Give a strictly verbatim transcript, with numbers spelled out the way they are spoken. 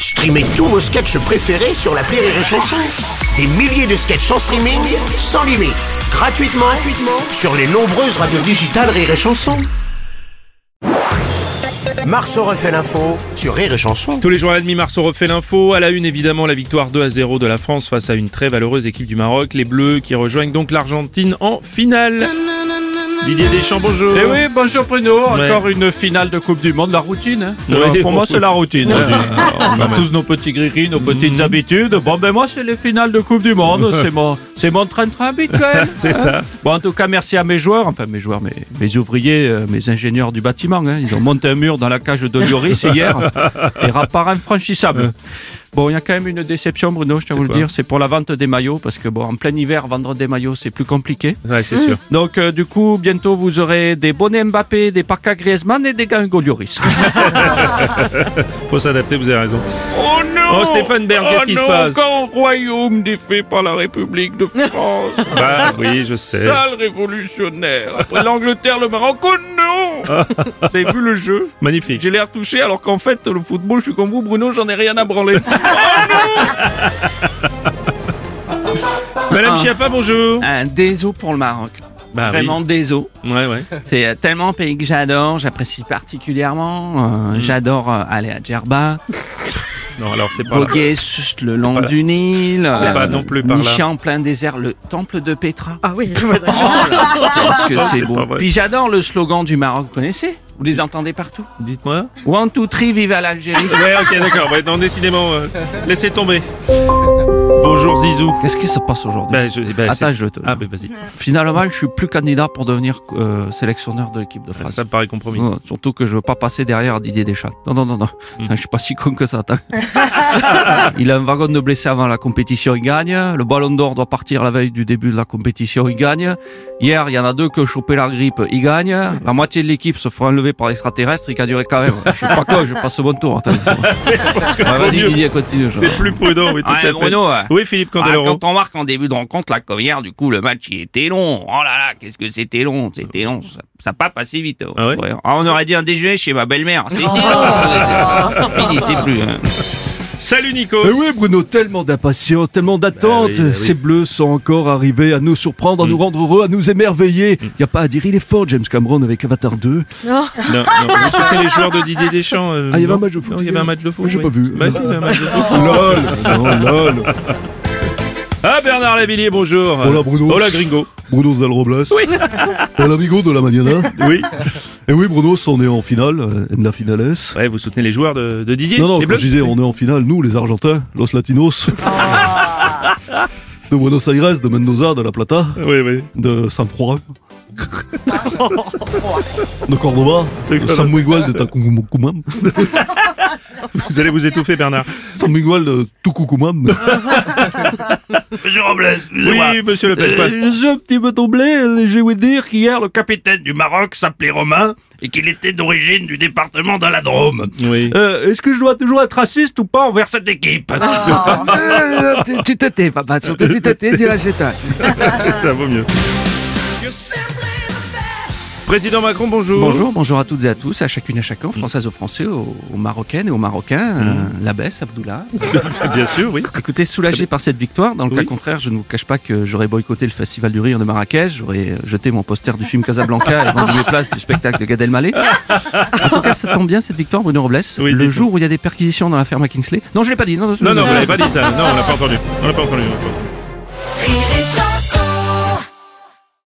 Streamez tous vos sketchs préférés sur l'appli Rire et Chanson. Des milliers de sketchs en streaming, sans limite, gratuitement, gratuitement sur les nombreuses radios digitales Rire et Chanson. Marceau refait l'info sur Rire et Chanson. Tous les jours à la demi, Marceau refait l'info. À la une, évidemment, la victoire deux à zéro de la France face à une très valeureuse équipe du Maroc. Les Bleus qui rejoignent donc l'Argentine en finale. Didier Deschamps, bonjour. Eh oui, bonjour Bruno. Ouais. Encore une finale de Coupe du Monde, la routine. Hein. Ouais, Alors, pour bon, moi, c'est la routine. Hein. Alors, on a ouais. tous nos petits gris-gris, nos petites habitudes. Bon, ben moi, c'est les finales de Coupe du Monde. C'est mon, c'est mon train-train habituel. C'est ça. Bon, en tout cas, merci à mes joueurs, enfin mes joueurs, mes, mes ouvriers, euh, mes ingénieurs du bâtiment. Hein. Ils ont monté un mur dans la cage de Lloris hier et rapport infranchissable. Bon, il y a quand même une déception, Bruno, je tiens à vous le quoi dire, c'est pour la vente des maillots, parce que bon, en plein hiver, vendre des maillots, c'est plus compliqué. Ouais, c'est sûr. Donc, euh, du coup, bientôt, vous aurez des bonnets Mbappé, des parkas Griezmann et des gants Lloris. Faut s'adapter, vous avez raison. Oh non! Oh, Stéphane Bern, qu'est-ce qui se passe? Quand royaume défait par la République de France. Bah oui, je sais. Sale révolutionnaire. Après l'Angleterre, le Maroc, oh non! Vous avez vu le jeu? Magnifique. J'ai l'air touché alors qu'en fait, le football, je suis comme vous, Bruno, j'en ai rien à branler. Madame Ah. Chiappa, bonjour. Un déso pour le Maroc. Bah Vraiment déso. oui. Ouais, ouais. C'est euh, tellement un pays que j'adore, j'apprécie particulièrement. Euh, J'adore euh, aller à Djerba, Non, alors c'est pas là. voguer sur le long pas là. du Nil, C'est pas non plus par là. nicher en plein désert, le temple de Petra. Ah oui, je vois. Oh là, qu'est-ce que c'est C'est beau. pas vrai. Puis j'adore le slogan du Maroc, vous connaissez? Vous les entendez partout? Dites-moi. One, two, three, vive à l'Algérie. Ouais, ok, d'accord. Ouais, non, décidément, euh, laissez tomber. Bonjour Zizou. Qu'est-ce qui se passe aujourd'hui? Bah, je, bah, Attends, c'est- je te... Ah, bah vas-y. Finalement, je suis plus candidat pour devenir euh, sélectionneur de l'équipe de France. Ça me paraît compromis. Ouais, surtout que je veux pas passer derrière Didier Deschamps. Non, non, non, non. Mm. Attends, je suis pas si con que ça. Attends. Il a un wagon de blessés avant la compétition, il gagne. Le ballon d'or doit partir la veille du début de la compétition, il gagne. Hier, il y en a deux qui ont chopé la grippe, il gagne. La moitié de l'équipe se fera enlever par l'extraterrestre, il gagnerait quand même. Je suis pas con, je passe mon tour. Attends, c'est bon. Ouais, vas-y, mieux. Didier, continue. je- C'est plus prudent, oui, tout Ouais, à fait. Bruno, ouais. Oui, Philippe Ah, Candeloro. quand on marque en début de rencontre, la comme hier, du coup, le match, il était long. Oh là là, qu'est-ce que c'était long, c'était long. Ça, ça a pas passé vite. Ah ouais Ah, on aurait dit un déjeuner chez ma belle-mère. C'était long. C'est fini, c'est plus. Hein. Salut Nikos. Eh oui Bruno, tellement d'impatience, tellement d'attente. Bah oui, bah oui. Ces bleus sont encore arrivés à nous surprendre, à nous rendre heureux, à nous émerveiller. Y a pas à dire, il est fort James Cameron avec Avatar deux. Non, non, vous soutenez les joueurs de Didier Deschamps euh, Ah, il y avait non un match de foot. Non, il y avait un match de foot. Moi, j'ai oui. pas vu. Bah si, il y avait un match de foot. Lol, non, lol. Ah, Bernard Lavillier, bonjour. Hola, Bruno. Hola Gringo. Bruno Del Robles. Oui. El amigo de la mañana. Oui. Et oui Bruno, on est en finale, euh, en la finales. Ouais, vous soutenez les joueurs de, de Didier. Non, non, les quand Bleus. je disais on est en finale, nous les Argentins, los Latinos. De Buenos Aires, de Mendoza, de La Plata, Oui, oui. de San Juan. De Cordoba, de San Miguel de Tucumán. Vous allez vous étouffer, Bernard. San Miguel de Tucumán. Monsieur Robles, Oui, monsieur Le Pen. quoi Euh, j'ai un petit peu tombé, j'ai ouï dire qu'hier, le capitaine du Maroc s'appelait Romain et qu'il était d'origine du département de la Drôme. Oui. Euh, Est-ce que je dois toujours être raciste ou pas envers cette équipe? Euh, tu, tu te tais, papa, surtout tu te tais, dis-la chez toi. Ça vaut mieux. Président Macron, bonjour. Bonjour, bonjour à toutes et à tous, à chacune et à chacun, françaises aux Français, aux, aux Marocaines et aux Marocains. Euh, la baisse, Abdoullah. Bien sûr, oui. Écoutez, soulagé par cette victoire, dans le Oui. cas contraire, je ne vous cache pas que j'aurais boycotté le Festival du Rire de Marrakech, j'aurais jeté mon poster du film Casablanca et vendu mes places du spectacle de Gad Elmaleh. En tout cas, ça tombe bien cette victoire, Bruno Robles. Oui, le dites-moi. jour où il y a des perquisitions dans l'affaire McKinsley. Non, je l'ai pas dit. Non, Non, non, vous l'avez pas dit ça. Non, on l'a pas entendu. On l'a pas entendu. Rire et chanson.